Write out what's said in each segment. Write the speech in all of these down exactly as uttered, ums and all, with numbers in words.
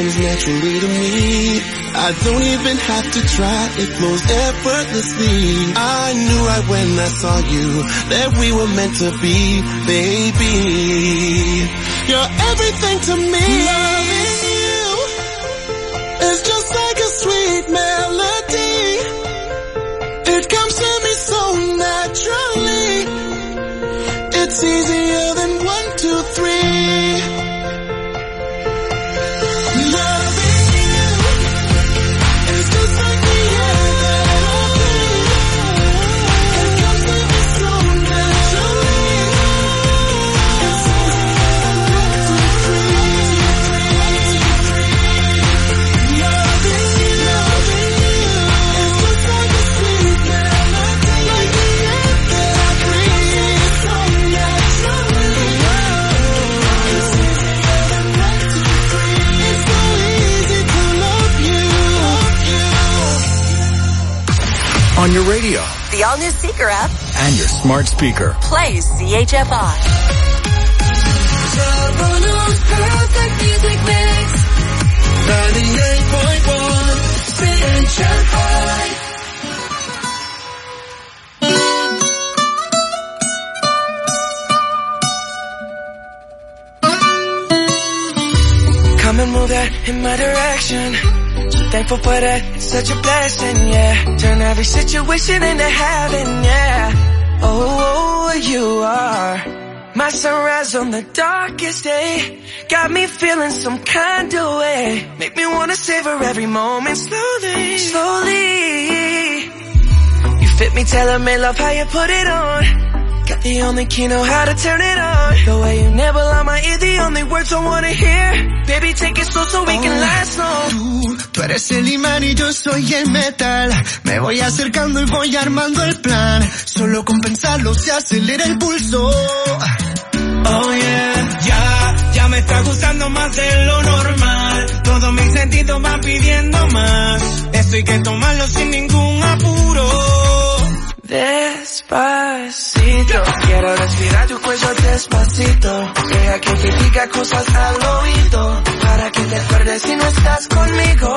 comes naturally to me. I don't even have to try, it flows effortlessly. I knew right when I saw you that we were meant to be, baby. You're everything to me. Loving you is just like a sweet melody. It comes to me so naturally. It's easier than one, two, three. Loving you is just like the air that I breathe. It comes to me so naturally. It's easier than one, two, three. Loving you, loving you is just like a sweet melody. Like the air that I breathe. So naturally. It's easier than one, two, three. It's so easy to love you. On your radio The all-new Seeker app. and your smart speaker. Play C H F I. Toronto's perfect music mix. ninety-eight point one C H F I. Come and move that in my direction. So thankful for that, it's such a blessing, yeah. Turn every situation into heaven, yeah. Oh, you are my sunrise on the darkest day. Got me feeling some kind of way. Make me wanna savor every moment slowly, slowly. You fit me, tailor-made, love how you put it on. Got the only key, know how to turn it on. The way you nibble on my ear, the only words I wanna hear. Baby, take it slow so we can last long. Tú, tú eres el imán y yo soy el metal. Me voy acercando y voy armando el plan. Solo con pensarlo se acelera el pulso. Oh yeah, ya, ya me está gustando más de lo normal. Todos mis sentidos van pidiendo más. Esto hay que tomarlo sin ningún apuro. Despacito, quiero respirar tu cuello despacito. Deja que te diga cosas al oído, para que te acuerdes si no estás conmigo.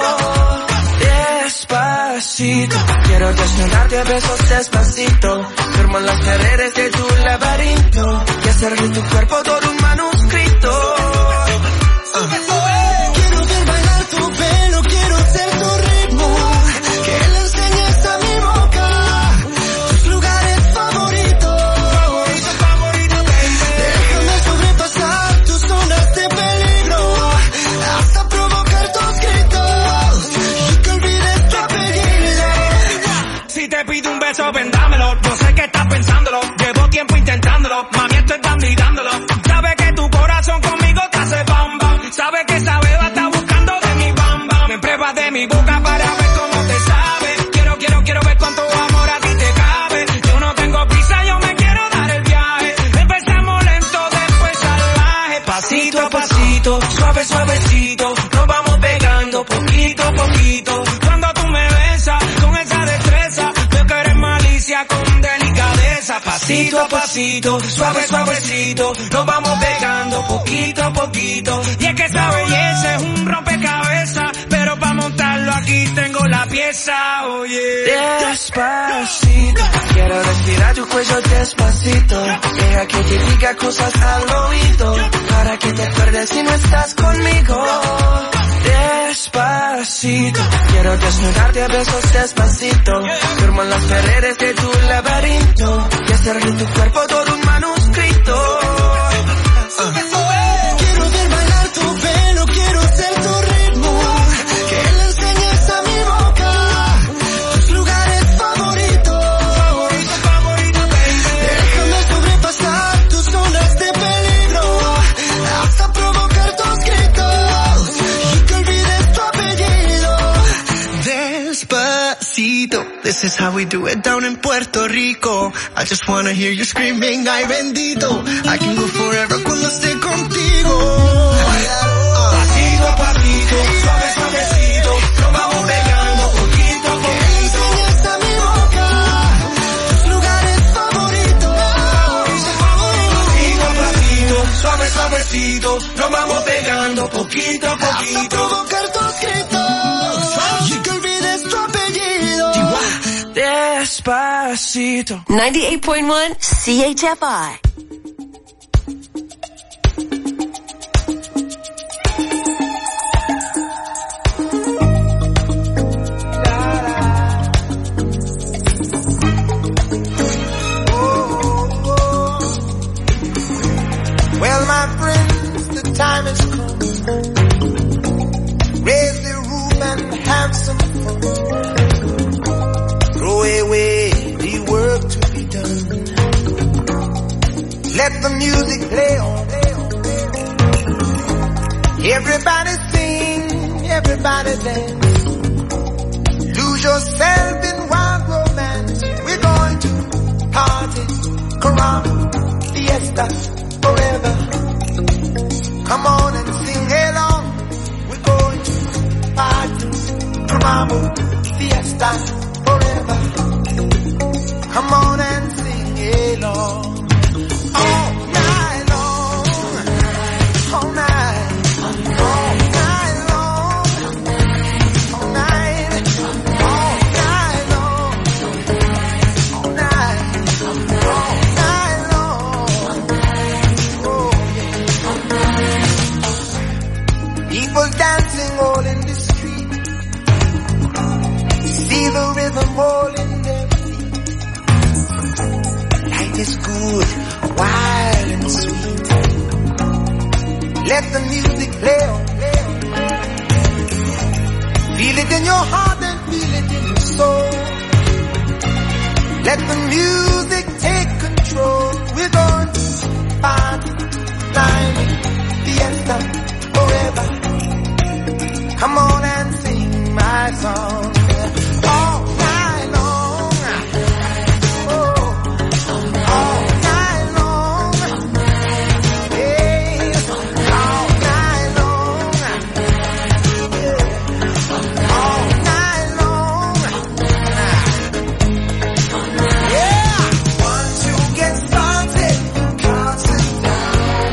Despacito, quiero desnudarte a besos despacito. Firmo las paredes de tu laberinto y hacer de tu cuerpo todo un manuscrito. Uh. Quiero ver bailar tu pelo, quiero ser tu ritmo. Que le enseñes a mi boca tus lugares favoritos. Favorito, favorito, baby. Déjame sobrepasar tus zonas de peligro, hasta provocar tus gritos y que olvides tu apellido. Si te pido un beso, ven dámelo. Yo sé que estás pensándolo, llevo tiempo intentándolo. Mami, estoy dando y dándolo. Sabes que tu corazón conmigo te hace bam bam. Sabes que esa beba está buscando de mi bam bam. Me pruebas de mi boca para ver cómo te sabe. Quiero, quiero, quiero ver cuánto amor a ti te cabe. Yo no tengo prisa, yo me quiero dar el viaje. Empezamos lento, después salvaje. Pasito a pasito, suave, suavecito. Nos vamos pegando poquito a poquito. Cuando tú me besas con esa destreza, veo que eres malicia con delicadeza. Pasito a pasito, suave, suavecito. Nos vamos pegando poquito a poquito. Y es que esa belleza es un rompecabezas, pero para montarlo aquí tengo la pieza, oye. Despacito, quiero respirar tu cuello despacito. Deja que te diga cosas al oído, para que te acuerdes si no estás conmigo. Despacito, quiero desnudarte a besos despacito. Firmo las paredes de tu laberinto y hacer de tu cuerpo todo un manuscrito. Uh. Quiero ver bailar tu pelo, quiero ser tu ritmo. Que le enseñes a mi boca tus lugares favoritos. Favorito, favorito, baby. Déjame sobrepasar tus zonas de peligro, hasta provocar tus gritos y que olvides tu apellido. Despacito, this is how we do it down in Puerto Rico. I just wanna hear you screaming, ay bendito. I can go forever cuando esté contigo. Pasito a pasito, suave, suavecito. Nos vamos pegando poquito a Que poquito. enseñes a mi boca tus lugares favoritos. Pasito a pasito, suave, suavecito. Nos vamos pegando poquito a Hasta poquito. provocar despacito. ninety-eight point one C H F I. Well, my friends, the time has come. Raise the roof and have some fun. Throw away the work to be done. Let the music play on. Everybody sing, everybody dance. Lose yourself in wild romance. We're going to party, caramba, fiesta, forever. Come on and sing along. We're going to party, caramba, fiesta, forever. Come on and sing along. All night long, all night, all night long, all night, all night long, all night, all night long. Oh yeah. People dancing all in the street. See the rhythm all in their feet. Life is good, wild and sweet. Let the music play on. Feel it in your heart and feel it in your soul. Let the music take control. We're going to party, climbing, fiesta, forever. Come on and sing my song. All night long. Oh, all night long. Hey, all night long. Yeah, all night long. Yeah, once you get started, can't sit down.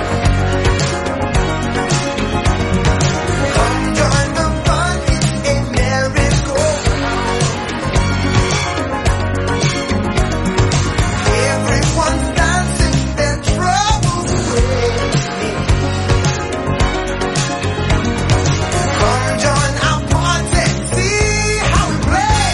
Come join the fun, it's a miracle. Everyone's dancing their troubles away. Come join our party, see how we play.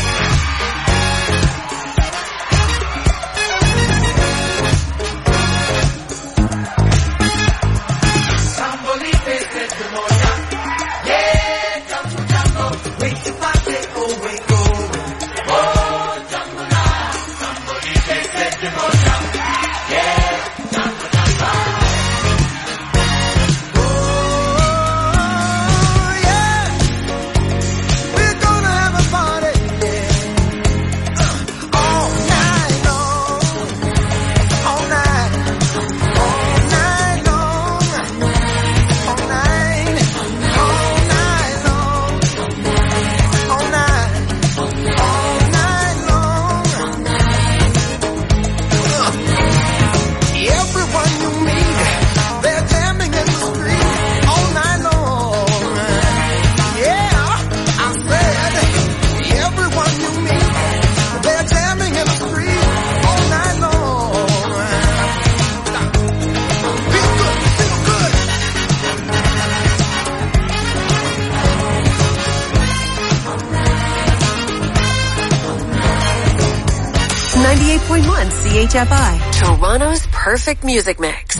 Sambolite se te moja. Yeah, jumbo jumbo. Wait to party, oh wait go. Oh, jumbo na. Sambolite se te moja. Yeah, jumbo jumbo. Oh, yeah. We're gonna have a party, yeah. All night long. All night. All night long. All night. All night long. All night. All night long. Everyone you meet, they're jamming in the street all night long. Yeah, I said, everyone you meet, they're jamming in the street all night long. Feel good, feel good. ninety-eight point one C H F I. Toronto's perfect music mix.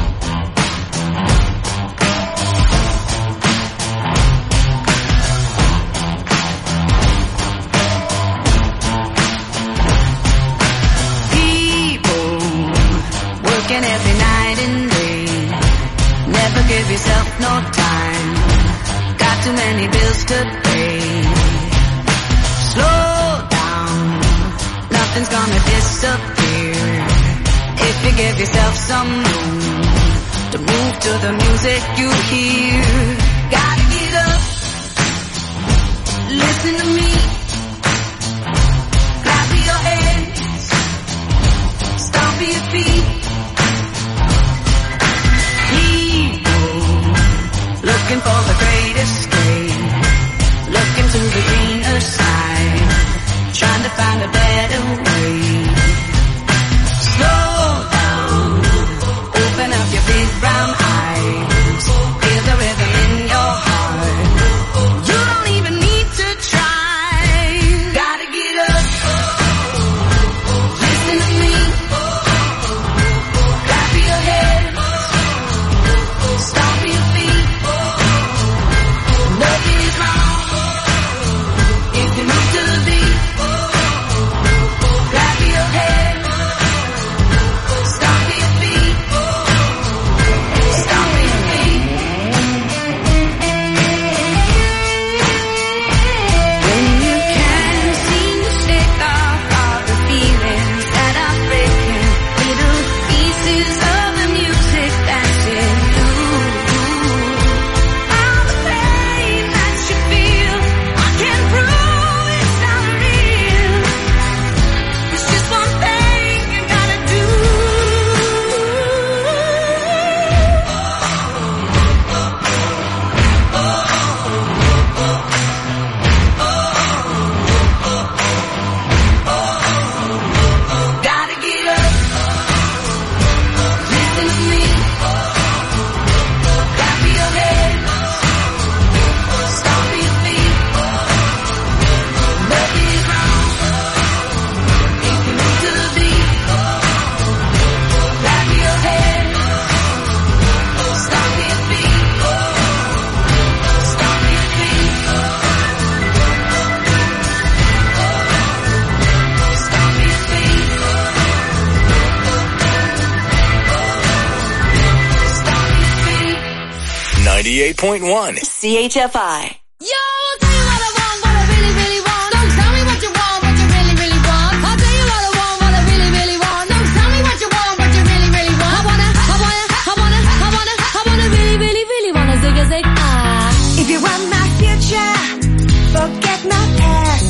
People working every night and day. Never give yourself no time. Got too many bills to pay. Slow down. Nothing's gonna disappear if you give yourself some room to move to the music you hear. Gotta get up. Listen to me. Clap your hands. Stomp your feet. People looking for the great escape. Looking to the greener side. Trying to find a better way. ninety-eight point one. C H F I. Yo, I'll tell you what I want, what I really, really want. Don't tell me what you want, what you really, really want. I'll tell you what I want, what I really, really want. Don't tell me what you want, what you really, really want. I wanna, I wanna, I wanna, I wanna, I wanna really, really, really wanna zig a zig ah. If you want my future, forget my past.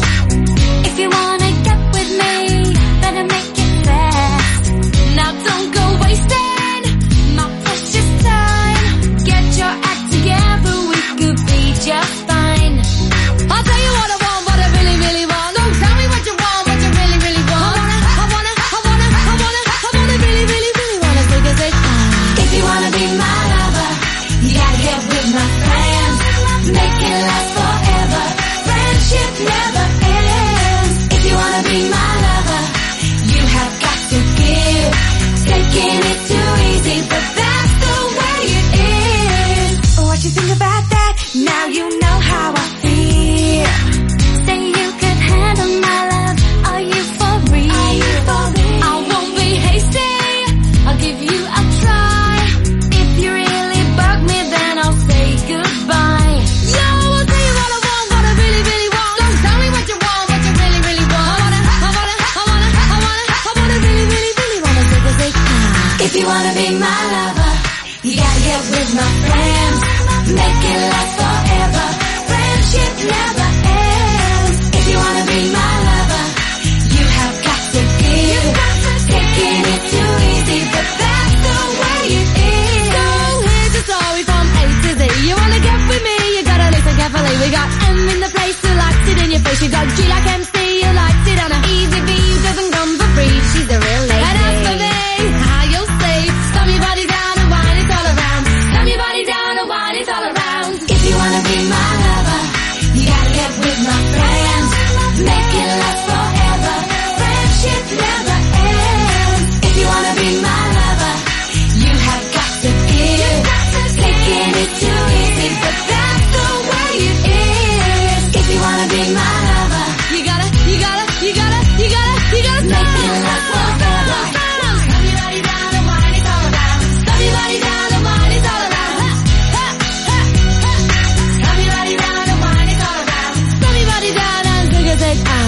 If you wanna get with me, better make it fast. Now don't go wasting my precious time. Get your act together, we could be just fine. I'll tell you what I want, what I really, really want. Don't tell me what you want, what you really, really want. I wanna, I wanna, I wanna, I wanna, I wanna really, really, really wanna zig a zig ah. If you wanna be my lover, you gotta get with my friends. Make it last forever. Friendship never ends. If you wanna be my lover, you have got to give. Taking it too easy, but that's the way it is. What you think about that? Now you know how I feel. Say you could handle my love. Are you for real? Are you for real? I won't be hasty, I'll give you a try. If you really bug me, then I'll say goodbye. Yo, I'll tell you what I want, what I really, really want. Don't tell me what you want, what you really, really want. I wanna, I wanna, I wanna, I wanna, I wanna really, really, really wanna zig a zig ah. If you wanna be my lover, you gotta get with my friends. Make it last forever. Friendship never ends. If you wanna be my lover, you have got to give. Taking it too easy, but that's the way it is. So here's the story from A to Z. You wanna get with me, you gotta listen carefully. We got M in the place who likes it in your face. You got G like M C who likes it on a easy V who doesn't come for free. She's the real lady. And as for me, how you'll say, stomp your body down and whine it all around. Stomp your body down and whine it all around. If you wanna be my lover, you gotta get with my friends. Make it last forever. Friendship never ends. If you wanna be my lover, you have got to give. Taking it too easy, but that's the way it is. If you wanna be my lover, You gotta, you gotta, you gotta, you gotta, you gotta make it last forever. Stomp your body down and whine it all around. Stomp your body down and whine it all around. Ha, ha, ha, ha. Stomp your body down and whine it all around. Stomp your body down and zig a zig ah.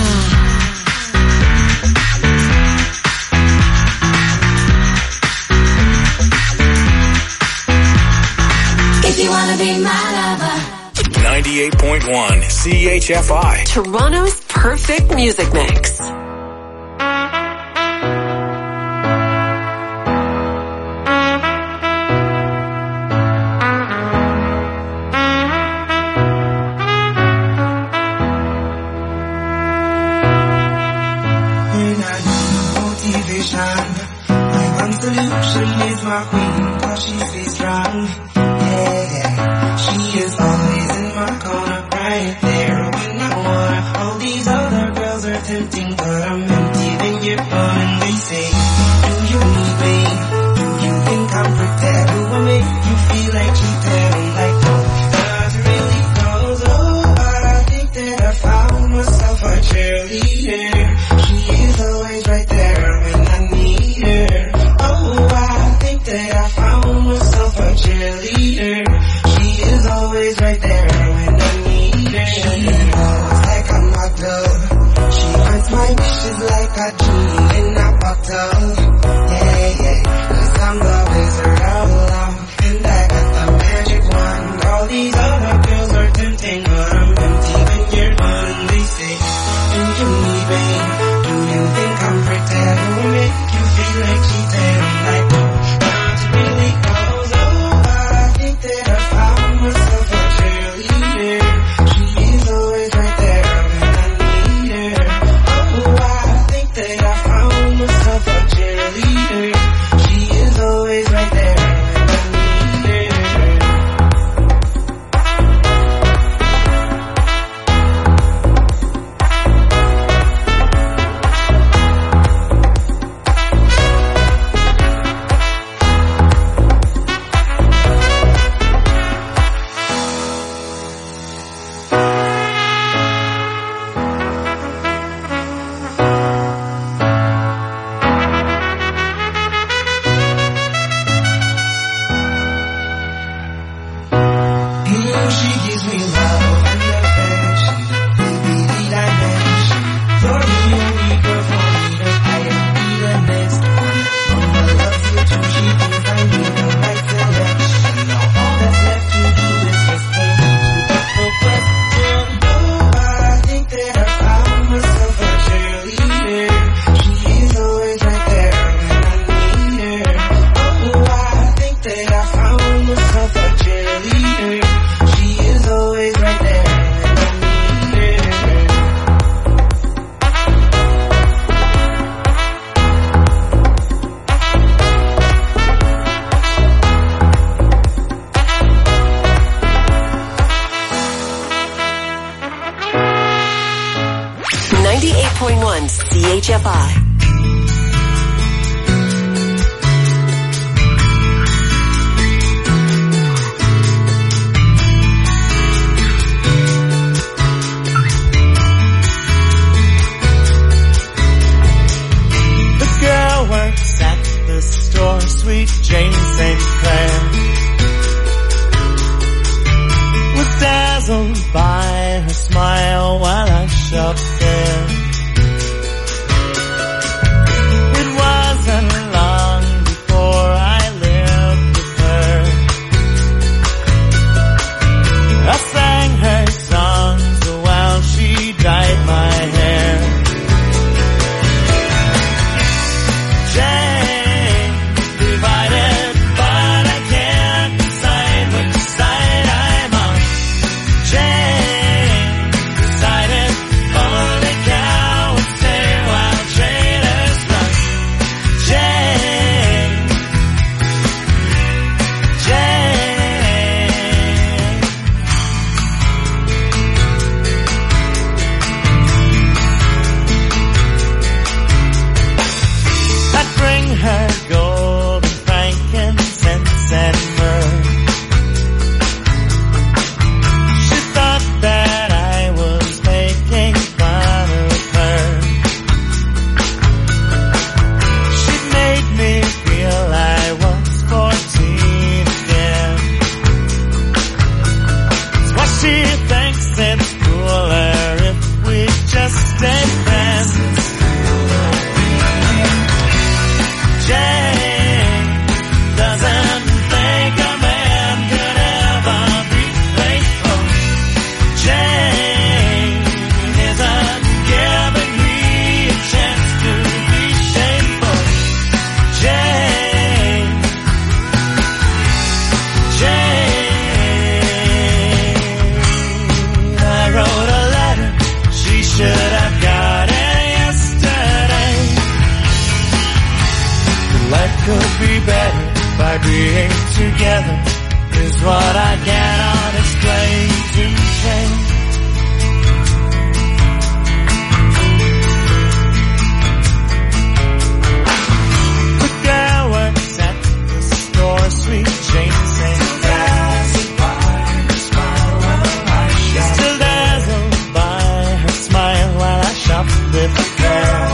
If you wanna be my lover. ninety-eight point one C H F I. Toronto's perfect music mix. When I need motivation, my one solution is my queen, cause she stays strong. Yeah, yeah. She is always in my corner, right there when I want her. All these other girls are tempting, but I'm empty when you're gone. And they say, do you need me? Do you think I'm pretend? Do I make you feel like cheating? I'm like, no, not really, cause oh, I think that I found myself a cheerleader. She is always right there when I need her. Oh, I think that I found myself a cheerleader. She is always right there when I need her. She knows like a model. She grants my wishes like a genie in a bottle. Yeah, yeah, cause I'm the wizard of love, and I got the magic wand. All these other girls are tempting, but I'm empty when you're gone. They say, do you need me? Do you think I'm pretend? Do I make you feel like cheating? I'm like, no, not really, cause oh, I think that I found myself a cheerleader. She is always right there when I need her. Oh, I think that I found myself a cheerleader. ninety-eight point one C H F I. Sweet Jane Saint Clair was dazzled by her smile while I shopped there. It wasn't long before I lived with her. I sang her songs while she dyed my hair. Jane, being together is what I cannot explain to change. The girl works at the store, sweet Jane Saint Clair. She's still dazzled by her smile while I shop with the girl.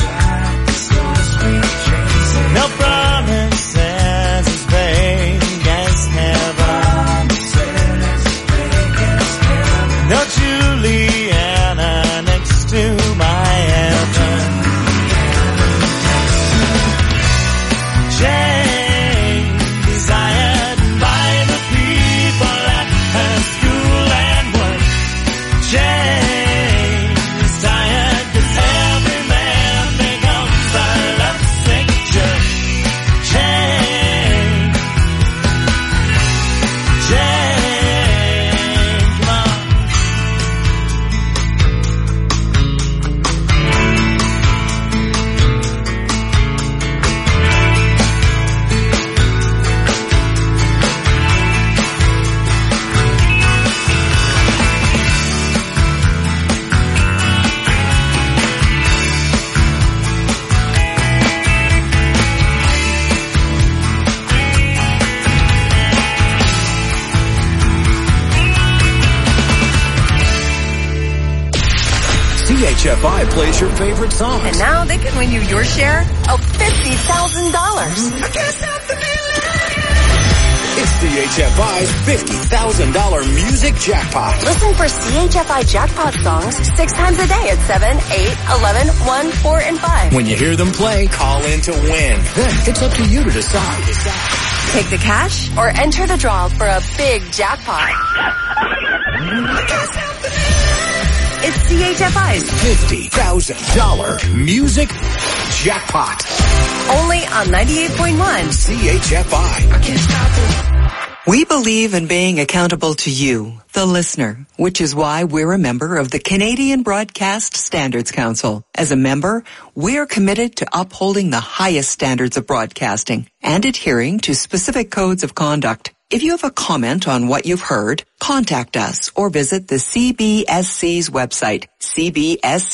No promise as vague as heaven. No Juliana next to my heaven. Jane, desired by the people at her school and work. Jane, desired 'cause every man becomes a lovesick jerk. Jane, Jane, come on. C H F I plays your favorite songs. And now they can win you your share of fifty thousand dollars. It's C H F I's fifty thousand dollars music jackpot. Listen for C H F I jackpot songs six times a day at seven, eight, eleven, one, four, and five. When you hear them play, call in to win. Then it's up to you to decide. Take the cash or enter the draw for a big jackpot. It's C H F I's fifty thousand dollars music jackpot. only on ninety-eight point one C H F I. We believe in being accountable to you, the listener, which is why we're a member of the Canadian Broadcast Standards Council. As a member, we're committed to upholding the highest standards of broadcasting and adhering to specific codes of conduct. If you have a comment on what you've heard, contact us or visit the C B S C's website, c b s c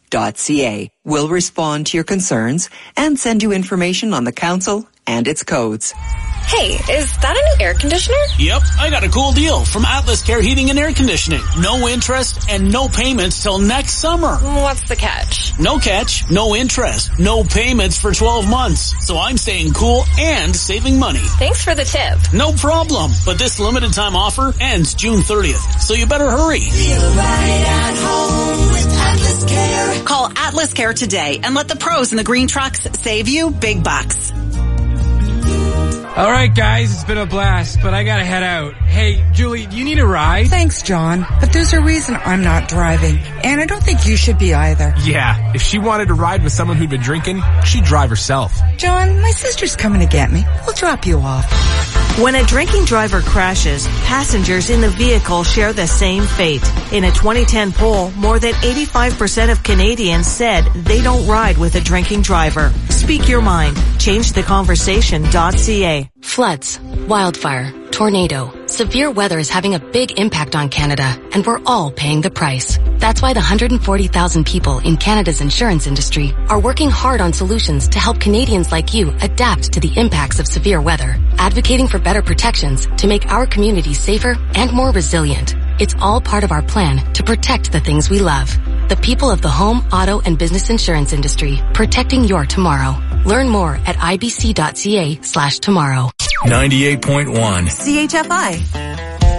dot c a. We'll respond to your concerns and send you information on the council and its codes. Hey, is that a new air conditioner? Yep, I got a cool deal from Atlas Care Heating and Air Conditioning. No interest and no payments till next summer. What's the catch? No catch, no interest, no payments for twelve months. So I'm staying cool and saving money. Thanks for the tip. No problem, but this limited time offer ends June thirtieth, so you better hurry. Feel right at home with Atlas Care. Call Atlas Care today and let the pros in the green trucks save you big bucks. All right, guys, it's been a blast, but I gotta head out. Hey, Julie, do you need a ride? Thanks, John, but there's a reason I'm not driving, and I don't think you should be either. Yeah, if she wanted to ride with someone who'd been drinking, she'd drive herself. John, my sister's coming to get me. We'll drop you off. When a drinking driver crashes, passengers in the vehicle share the same fate. In a twenty ten poll, more than eighty-five percent of Canadians said they don't ride with a drinking driver. Speak your mind. Change the conversation dot c a. Floods, wildfire, tornado. Severe weather is having a big impact on Canada, and we're all paying the price. That's why the one hundred forty thousand people in Canada's insurance industry are working hard on solutions to help Canadians like you adapt to the impacts of severe weather, advocating for better protections to make our communities safer and more resilient. It's all part of our plan to protect the things we love. The people of the home, auto, and business insurance industry, protecting your tomorrow. Learn more at i b c dot c a slash tomorrow. ninety-eight point one C H F I.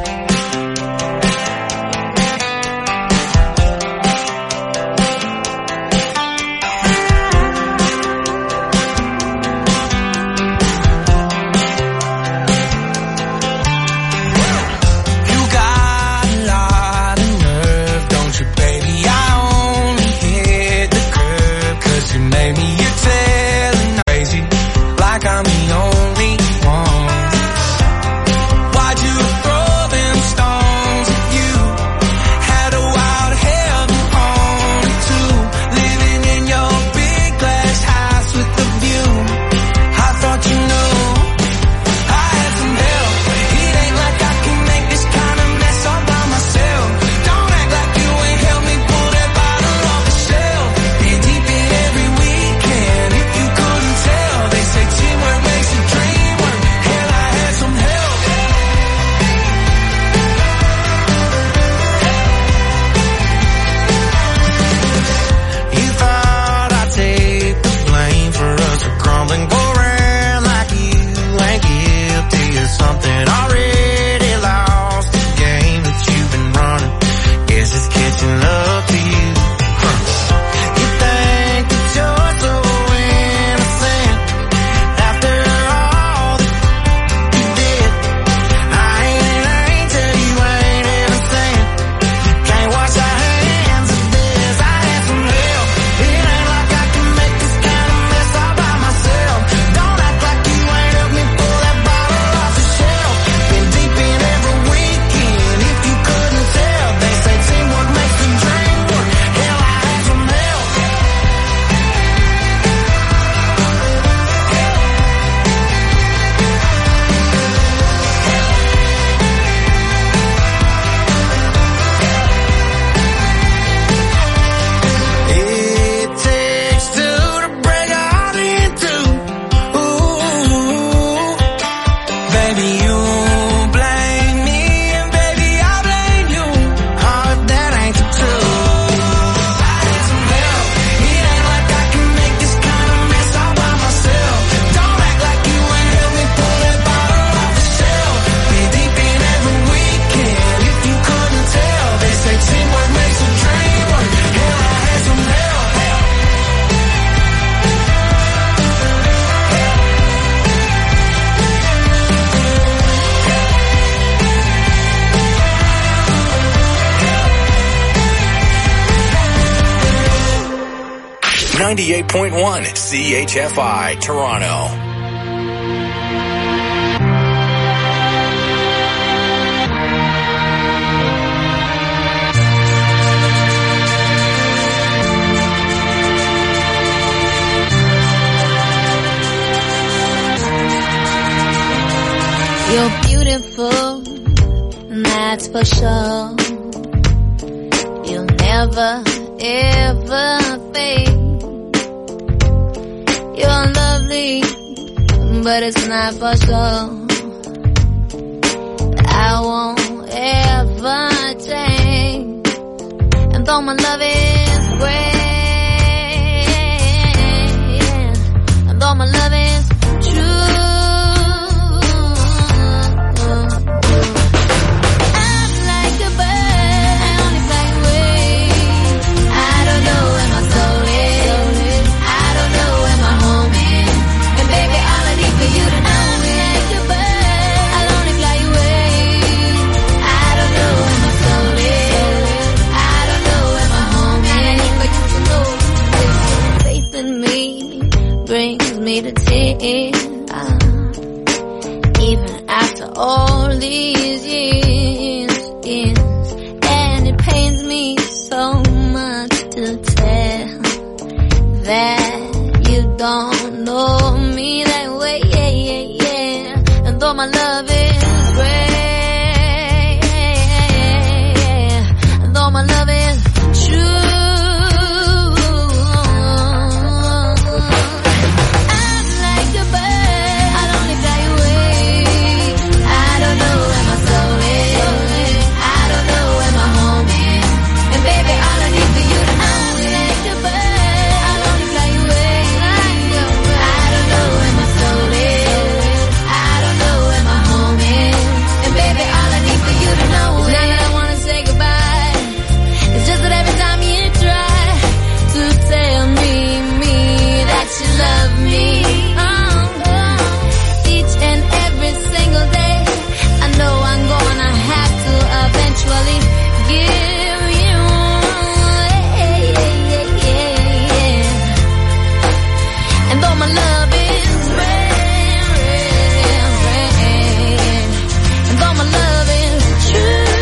ninety-eight point one C H F I, Toronto. You're beautiful, that's for sure. You'll never ever fade. You're lovely, but it's not for sure. I won't ever change. And though my love is great, and though my love is true, I'm like a bird, I only fly away. I don't know where my soul is, I don't know where my home is. And baby, all I need for you to know me like a bird, I'll only fly away. I don't know where my soul is, I don't know where my home is. And I need for you to know faith in me brings me to tears. Even after all these years, years, and it pains me so much to tell that you don't know me that way, yeah, yeah, yeah. And though my love is great, and though my love is true, I'm like a bird, I'll only fly away. I don't know where my soul is, I don't know where my home is. And baby, all I need for you to know is like a bird, I'll only fly away. I don't know where my soul is, I don't know where my home is. And baby, all I need for you to know is now that I wanna say goodbye. It's just that every time you try to tell me, me, that you love me, oh, each and every single day, I know I'm gonna have to eventually give you, yeah, yeah, yeah, yeah. And though my love is rare, rare, and though my love is true,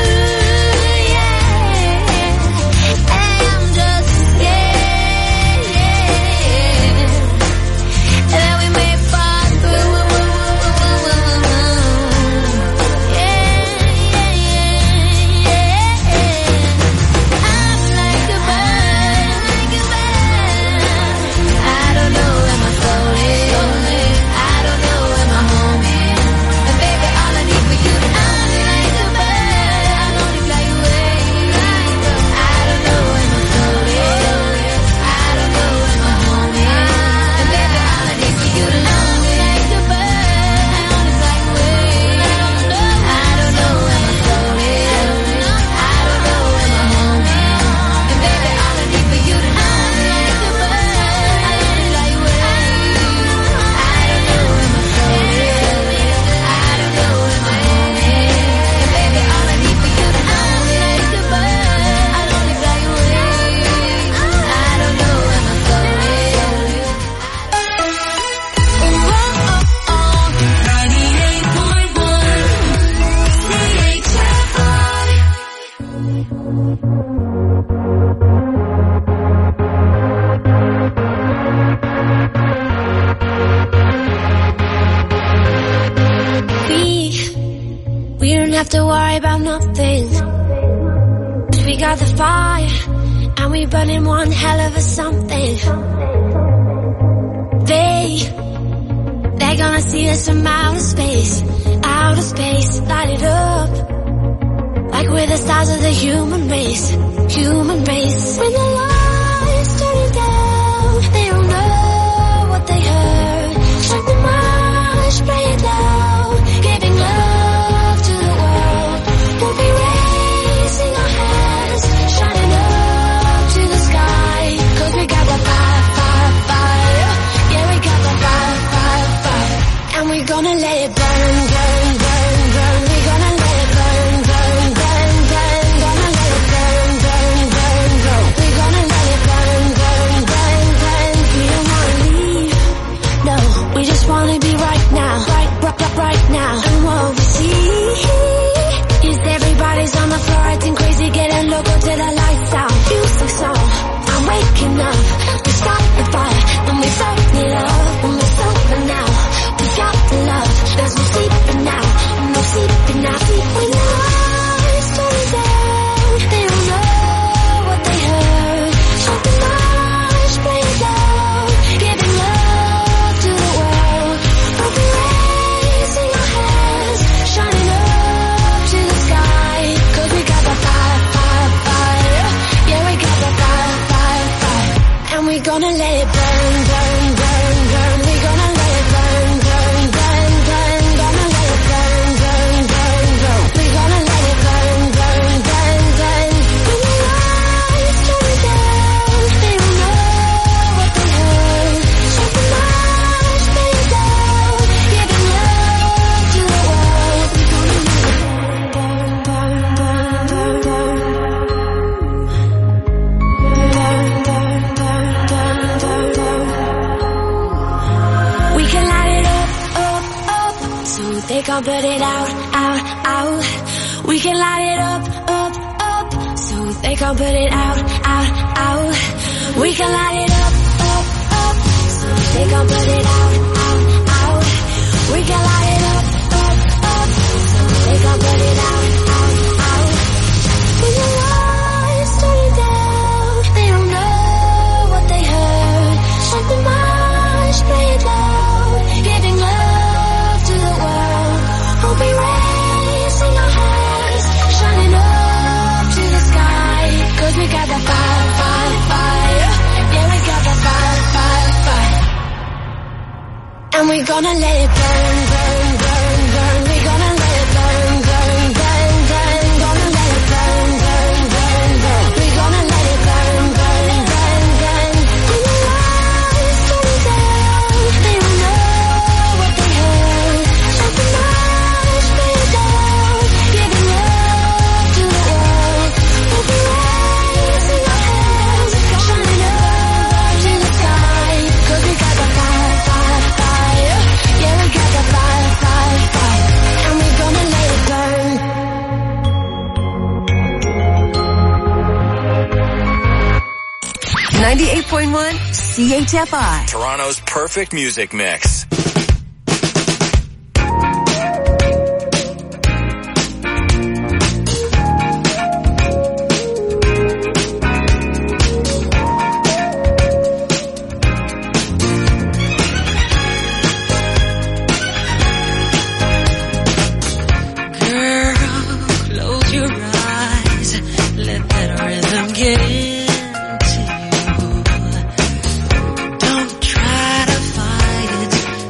yeah, I'm just scared, yeah, that we may fall through, yeah, yeah, yeah, yeah. I'm like a bird, like a bird. I don't know where my soul is, I don't know where my home is. And baby, all I need for you to know is like a bird, I'll only fly away. I don't know where my soul is, I don't know where my home is. And baby, all I need for you to know is like a bird, I'll only fly away. I don't know where my soul is, I don't know where my home is. And baby, all I need for you to know is like a bird, I'll only fly away. I don't know where my soul is, I don't know where my home is. And baby, all I need for you to know is like a bird, I'll only fly away. I don't know where my soul is. ninety-eight point one C H F I. We, we don't have to worry about nothing. 'Cause we got the fire, and we burning one hell of a something. They, they're gonna see us from outer space, outer space, light it up. Like we're the stars of the human race, human race. When the lights turning down, they don't know what they heard. Strike the march, play it loud, giving love to the world. We'll be raising our hands, shining up to the sky. 'Cause we got the fire, fire, fire. Yeah, we got the fire, fire, fire. And we're gonna let it burn, burn, burn, burn. We're gonna let it burn, burn, burn, burn. Gonna let it burn, burn, gonna let it burn, burn, burn, burn. We gonna let it burn, burn, burn, burn. Gonna let it burn, burn, burn, burn. We gonna let it burn, burn, burn, burn. When the lights turn down, they don't know what they heard. Shut the lights, play it down, giving love to the world. We gonna let it burn, burn, burn, burn, burn, burn. We can light it up, up, up, so they can't put it out, out, out. We can light it up, up, up, so they can't put it out, out, out. We can light it up, up, up, so they can't put it out, out, out. We can light it up, up, up, so they can't put it out, out, out. When the lights turn down, they don't know what they heard. Shut the march, play it loud, giving love to the world. We'll be raising our hands, shining up to the sky. Cause we got the fire, fire, fire. Yeah, we got the fire, fire, fire. And we're gonna let it burn, burn, burn, burn. We're gonna let it burn, burn, burn, burn. Gonna let it burn, burn, burn, burn. We're gonna let it burn, burn, burn, burn. When the lights turn down, they don't know what they heard. Shut the lights, play it down, giving love to the world. We'll be raising our hands, shining up to the sky. Cause we got the fire, fire, fire. Yeah, we got the fire, fire, fire. And we're gonna let it burn. ninety-eight point one C H F I. Toronto's perfect music mix. Girl, close your eyes. Let that rhythm get into you. Don't try to fight it.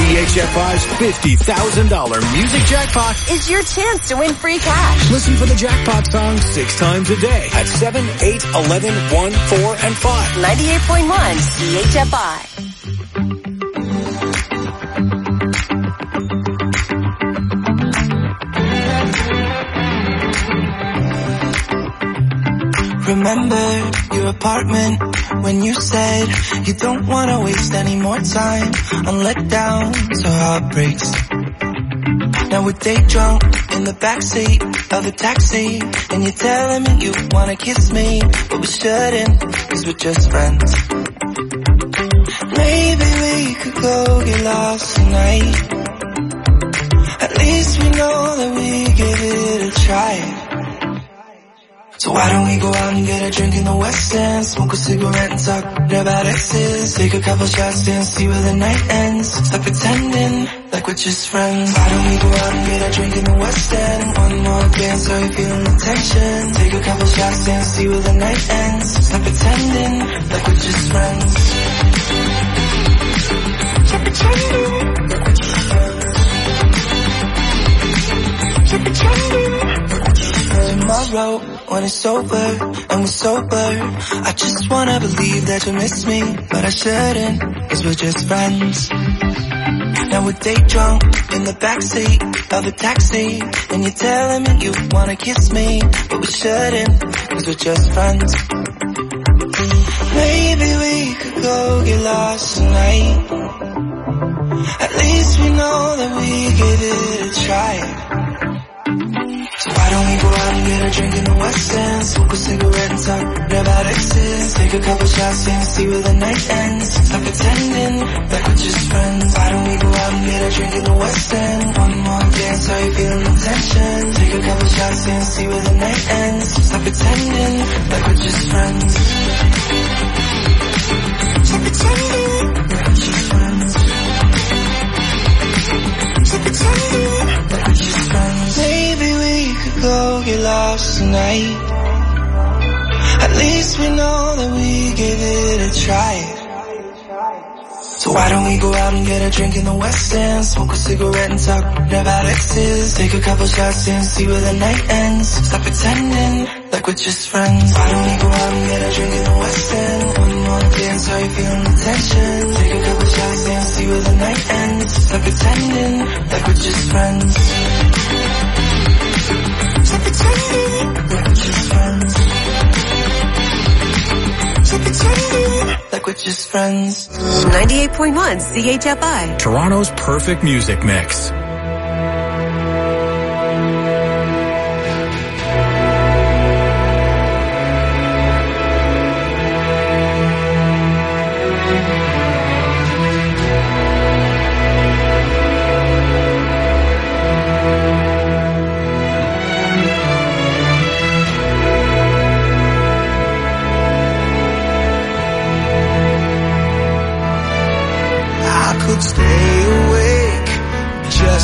H F I's fifty thousand dollars Music Jackpot is your chance to win free cash. Listen for the jackpot song six times a day at seven, eight, eleven, one, four, and five. ninety-eight point one C H F I. Remember your apartment when you said you don't want to waste any more time on letdowns or heartbreaks. Now we're day drunk in the backseat of a taxi, and you're telling me you want to kiss me, but we shouldn't, cause we're just friends. Maybe we could go get lost tonight. At least we know that we give it a try. So why don't we go out and get a drink in the West End, smoke a cigarette and talk about exes, take a couple shots and see where the night ends, stop pretending like we're just friends. Why don't we go out and get a drink in the West End, one more dance so you feeling the tension, take a couple shots and see where the night ends, stop pretending like we're just friends. Stop pretending like we're just friends. Stop pretending like we're just friends. Tomorrow when it's over and we're sober, I just wanna believe that you miss me, but I shouldn't, cause we're just friends. Now we're day drunk in the backseat of a taxi, and you're telling me you wanna kiss me, but we shouldn't, cause we're just friends. Maybe we could go get lost tonight. At least we know that we give it a try. So why don't we go out and get a drink in the West End, smoke a cigarette and talk about exes, take a couple shots and see where the night ends, stop pretending like we're just friends. Why don't we go out and get a drink in the West End, one more dance, are you feeling the tension, take a couple shots and see where the night ends, stop pretending like we're just friends. Stop pretending like we're just friends. Stop pretending like we're just friends. Maybe we could go get lost tonight. At least we know that we give it a try. So why don't we go out and get a drink in the West End, smoke a cigarette and talk about exes, take a couple shots and see where the night ends, stop pretending like we're just friends. Why don't we go out and get a drink in the West End, one more dance, are you feeling the tension, take a couple shots and see where the night ends, stop pretending like we're just friends. Stop pretending like we're just friends. Stop pretending like we're just friends. ninety-eight point one C H F I. Toronto's perfect music mix. Stay awake, just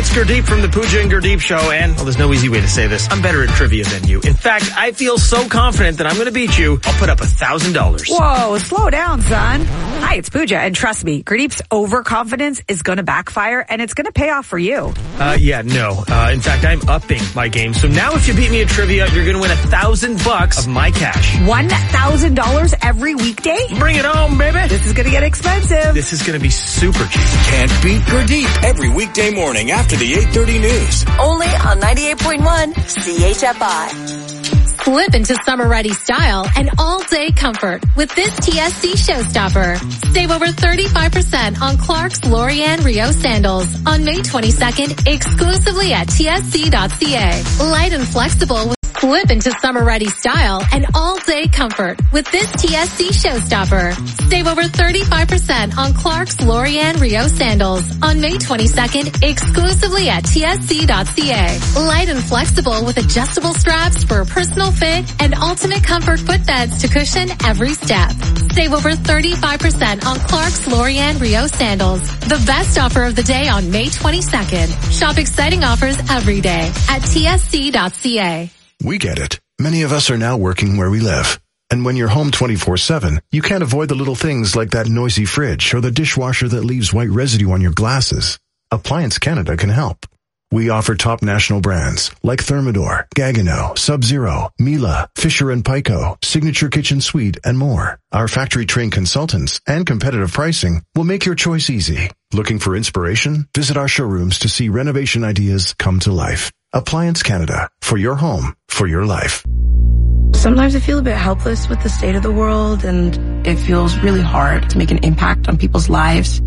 it's Gurdeep from the Pooja and Gurdeep Show, and, well, there's no easy way to say this. I'm better at trivia than you. In fact, I feel so confident that I'm going to beat you, I'll put up a thousand dollars. Whoa, slow down, son. Hi, it's Pooja, and trust me, Gurdeep's overconfidence is going to backfire, and it's going to pay off for you. Uh, yeah, no. Uh, in fact, I'm upping my game. So now if you beat me at trivia, you're going to win a thousand bucks of my cash. One thousand dollars every weekday? Bring it home, baby. This is going to get expensive. This is going to be super cheap. Can't beat Gurdeep every weekday morning after the eight thirty news. Only on ninety-eight point one C H F I. Slip into summer-ready style and all-day comfort with this T S C showstopper. Save over thirty-five percent on Clark's Lorianne Rio sandals on May twenty-second exclusively at T S C dot C A. Light and flexible with Slip into summer-ready style and all-day comfort with this T S C showstopper. Save over thirty-five percent on Clark's Lorianne Rio sandals on May twenty-second exclusively at T S C dot C A. Light and flexible with adjustable straps for a personal fit and ultimate comfort footbeds to cushion every step. Save over thirty-five percent on Clark's Lorianne Rio sandals. The best offer of the day on May twenty-second. Shop exciting offers every day at T S C dot C A. We get it. Many of us are now working where we live. And when you're home twenty-four seven, you can't avoid the little things like that noisy fridge or the dishwasher that leaves white residue on your glasses. Appliance Canada can help. We offer top national brands like Thermador, Gaggenau, Sub-Zero, Miele, Fisher and Paykel, Signature Kitchen Suite, and more. Our factory-trained consultants and competitive pricing will make your choice easy. Looking for inspiration? Visit our showrooms to see renovation ideas come to life. Appliance Canada, for your home, for your life. Sometimes I feel a bit helpless with the state of the world, and it feels really hard to make an impact on people's lives.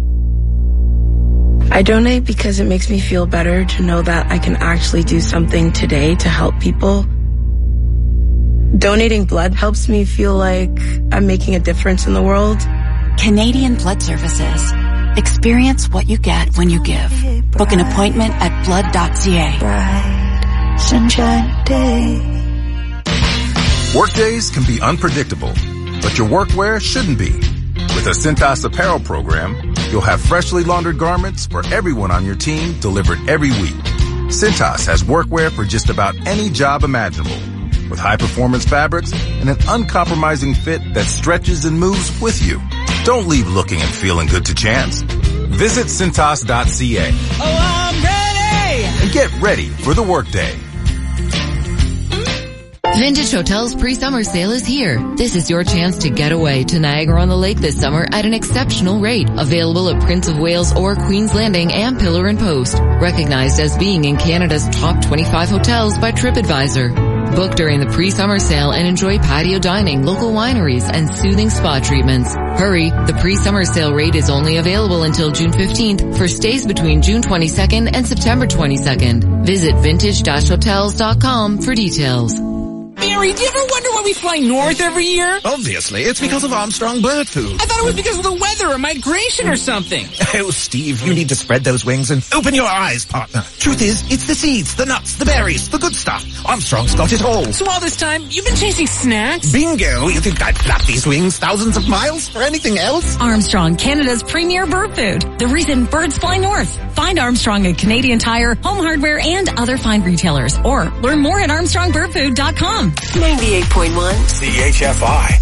I donate because it makes me feel better to know that I can actually do something today to help people. Donating blood helps me feel like I'm making a difference in the world. Canadian Blood Services. Experience what you get when you give. Book an appointment at blood dot c a. Bright, sunshine day. Workdays can be unpredictable, but your workwear shouldn't be. With a Cintas apparel program, you'll have freshly laundered garments for everyone on your team delivered every week. Cintas has workwear for just about any job imaginable, with high-performance fabrics and an uncompromising fit that stretches and moves with you. Don't leave looking and feeling good to chance. Visit Cintas dot c a. Oh, I'm ready! And get ready for the workday. Vintage Hotels pre-summer sale is here. This is your chance to get away to Niagara-on-the-Lake this summer at an exceptional rate. Available at Prince of Wales or Queen's Landing and Pillar and Post. Recognized as being in Canada's top twenty-five hotels by TripAdvisor. Book during the pre-summer sale and enjoy patio dining, local wineries, and soothing spa treatments. Hurry, the pre-summer sale rate is only available until June fifteenth for stays between June twenty-second and September twenty-second. Visit vintage dash hotels dot com for details. Barry, do you ever wonder why we fly north every year? Obviously, it's because of Armstrong Bird Food. I thought it was because of the weather or migration or something. Oh, Steve, you need to spread those wings and open your eyes, partner. Truth is, it's the seeds, the nuts, the berries, the good stuff. Armstrong's got it all. So all this time, you've been chasing snacks? Bingo! You think I'd flap these wings thousands of miles for anything else? Armstrong, Canada's premier bird food. The reason birds fly north. Find Armstrong at Canadian Tire, Home Hardware, and other fine retailers. Or learn more at armstrong bird food dot com. ninety-eight point one C H F I.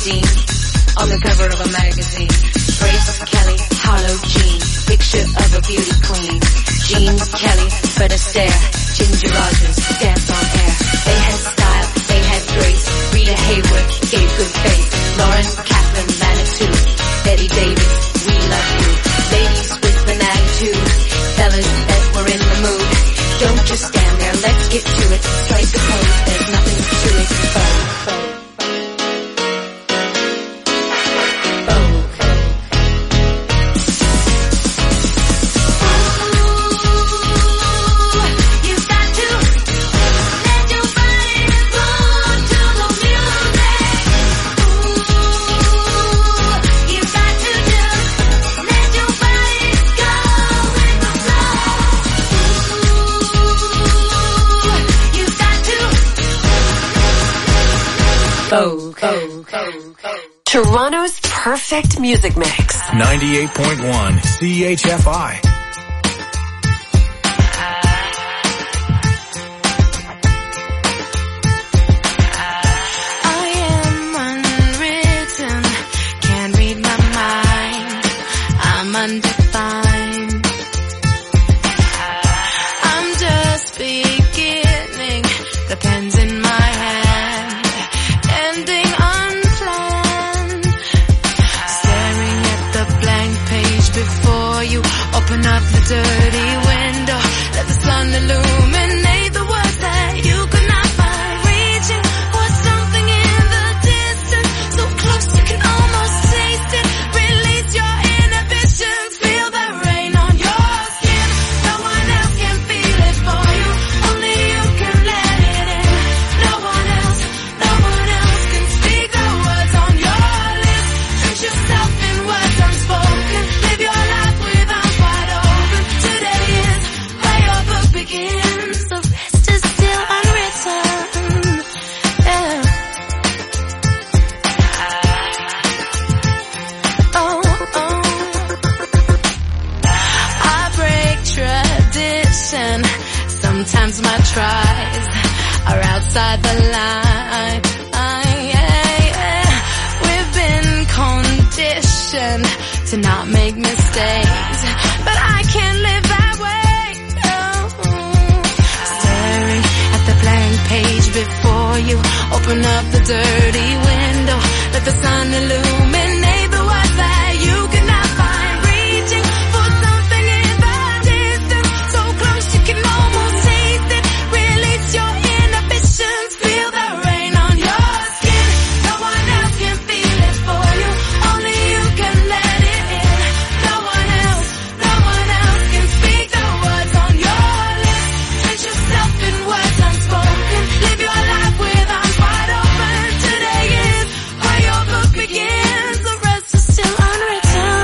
scene on the cover of a magazine. Grace Kelly, Harlow Jean, picture of a beauty queen. Jean Kelly, Fred Astaire, Ginger Rogers, dance on air. They had style, they had grace. Rita Hayworth gave good face. Lauren Kaplan, Manitou, Betty Davis, we love you. Ladies with an attitude, fellas that were in the mood. Don't just stand there, let's get to it. Strike the pose, there's nothing to it. Vogue, vogue. Vogue. Vogue. Vogue. Toronto's perfect music mix. ninety-eight point one C H F I. I am unwritten, can't read my mind. I'm undefined. I'm just beginning, the pen's in my hand, ending unplanned. Staring at the blank page before you, open up the dirty window, let the sun illuminate the words that you could not find. Reaching for something in the distance, so close you can almost taste it. Release your inhibitions, feel the rain on your skin. No one else can feel it for you, only you can let it in. No one else, no one else can speak the words on your lips. Treat yourself in words unspoken, live your life with arms wide open. Today is where your book begins, the rest is still unwritten. Yeah. Oh, oh. I break tradition. Sometimes my tries are outside the line. Yeah, yeah. We've been conditioned to not make mistakes, but I can't live that way. Oh. Staring at the blank page before you, open up the dirty window, let the sun illuminate the words that you could not find. Reaching for something in the distance, so close you can almost taste it. Release your inhibitions, feel the rain on your skin. No one else can feel it for you, only you can let it in. No one else, no one else can speak the words on your lips. Treat yourself in words unspoken, live your life with arms wide open. Today is where your book begins, the rest is still unwritten.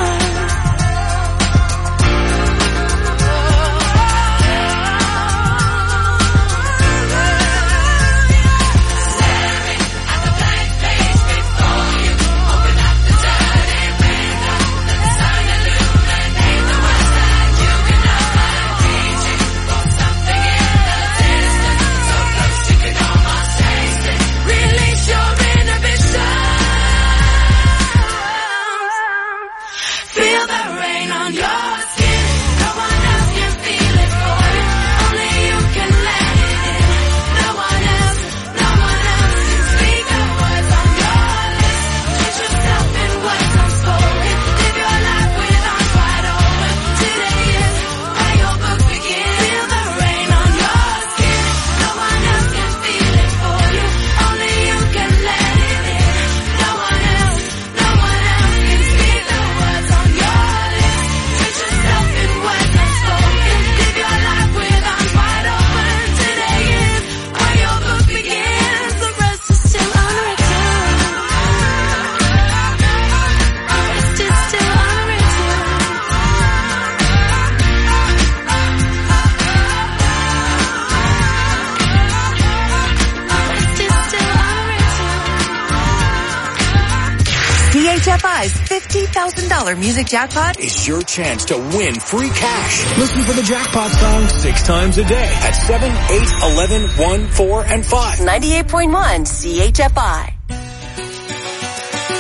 Staring at the blank page before you, open up the dirty window, let the sun illuminate the words that you cannot find. Reaching for something in the distance, so close you can almost taste it. Release your inhibitions, feel the rain on your skin. No one else can feel it for you, only you can let it in. No one else, no one else can speak the words on your lips. Treat yourself in words unspoken, live your life with arms wide open. Today is where your book begins. Feel the rain on your skin. No one else can feel it for you, only you can let it in. No one else, no one else can speak the words on your lips. Treat yourself in words unspoken, live your life with arms wide open. Today is where your book begins, the rest is still unwritten. The rest is still unwritten. The rest is still unwritten. C H F I's fifty thousand dollars music jackpot. Is your chance to win free cash. Listen for the jackpot song six times a day at seven, eight, eleven, one, four, and five. ninety-eight point one C H F I.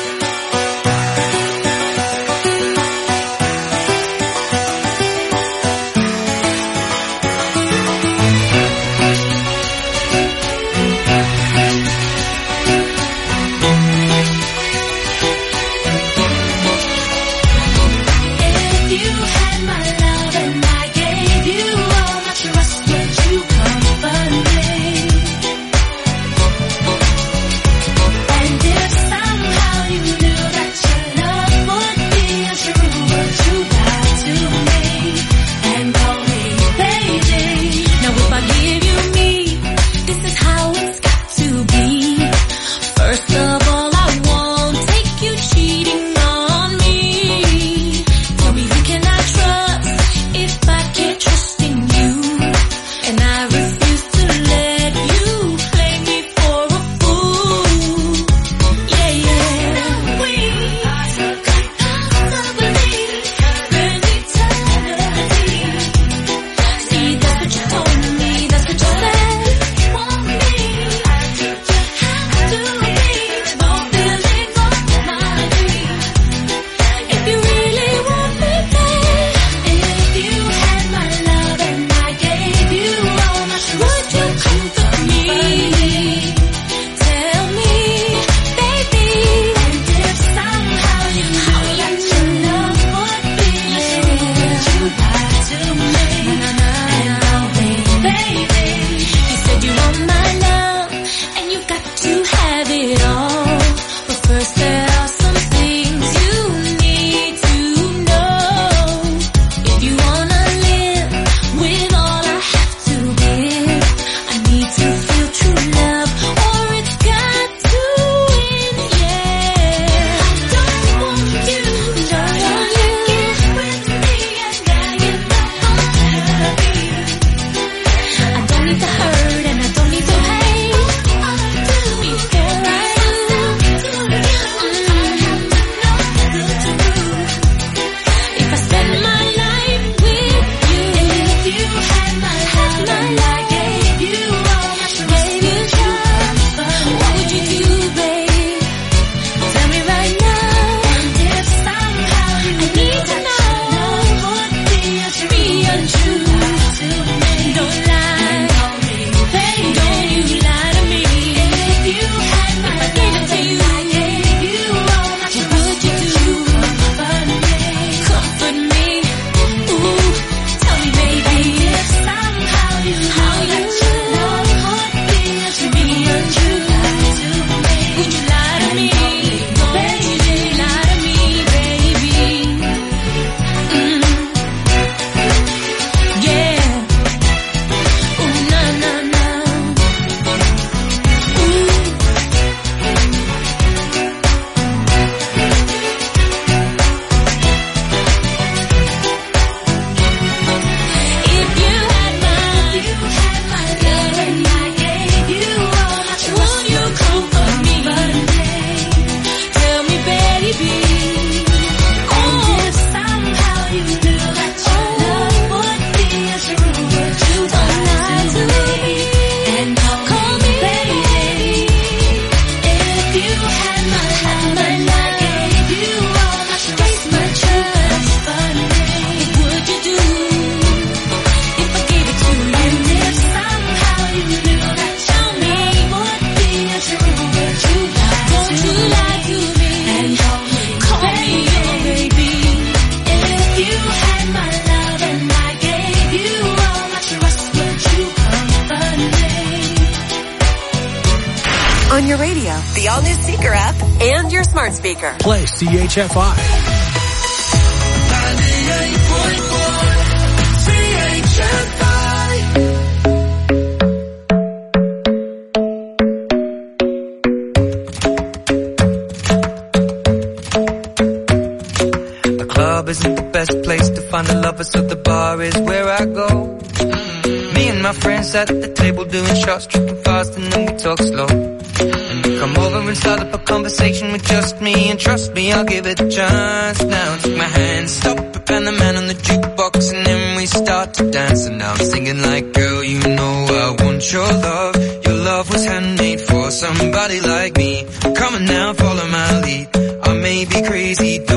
all-new Seeker app, and your smart speaker. Play C H F I. ninety-eight point one C H F I. The club isn't the best place to find a lover, so the bar is where I go. Me and my friends at the table doing shots, tripping fast, and then we talk slow. And you come over and start up a conversation with just me, and trust me, I'll give it a chance. Now take my hand, stop it, and the man on the jukebox, and then we start to dance. And now I'm singing like, girl, you know I want your love. Your love was handmade for somebody like me. Come on now, follow my lead. I may be crazy,